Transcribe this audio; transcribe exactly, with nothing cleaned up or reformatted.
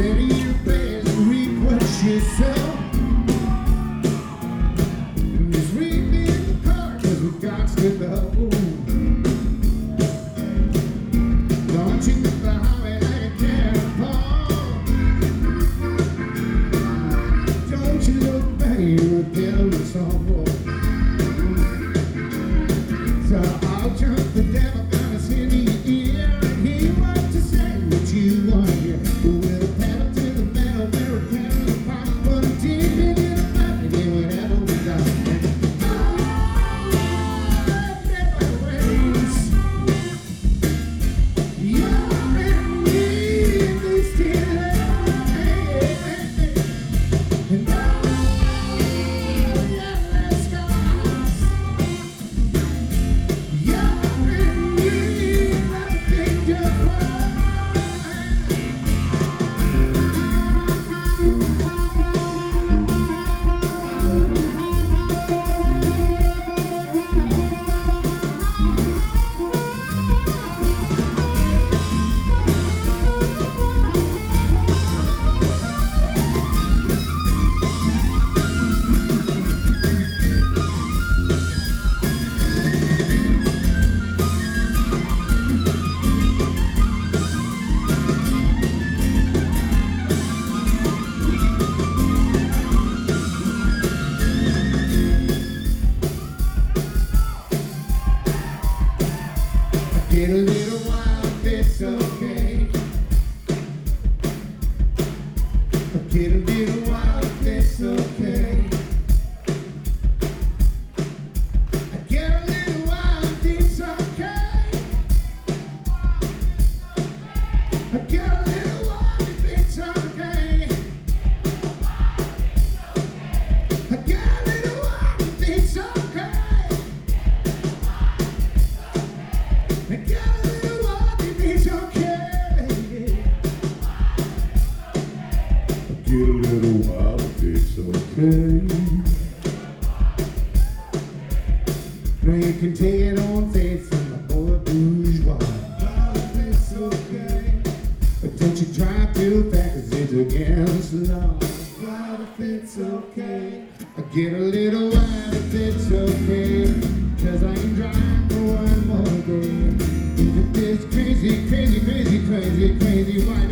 Set your best and reap what you sow. Just reap in the car, cause we got to go. Don't you look the highway like a cannonball. Don't you look back, you're a careless soul. So I'll jump the devil down his in the ear and hear what to say, what you want to hear. With a pedal to the metal, we're a pedal to the pop, put a deep into the back, and then whatever we got. Oh, never waits. You're in me, this delay. And oh, yeah, let's go. Get a little wild, it's okay. Get a little wild, it's okay. Get a little wild, it's okay. Get a little wild, it's okay. Get a little wild, it's okay. Get a little wild, it's okay. Get a little wild, it's okay. Now you can take it on faith from the boy bourgeois. Wild, it's okay. But don't you drive too fast, cause it's against the law. Wild, it's okay. Get a little wild, it's okay. Cause I ain't driving for one more day. This crazy, crazy, crazy, crazy, crazy, why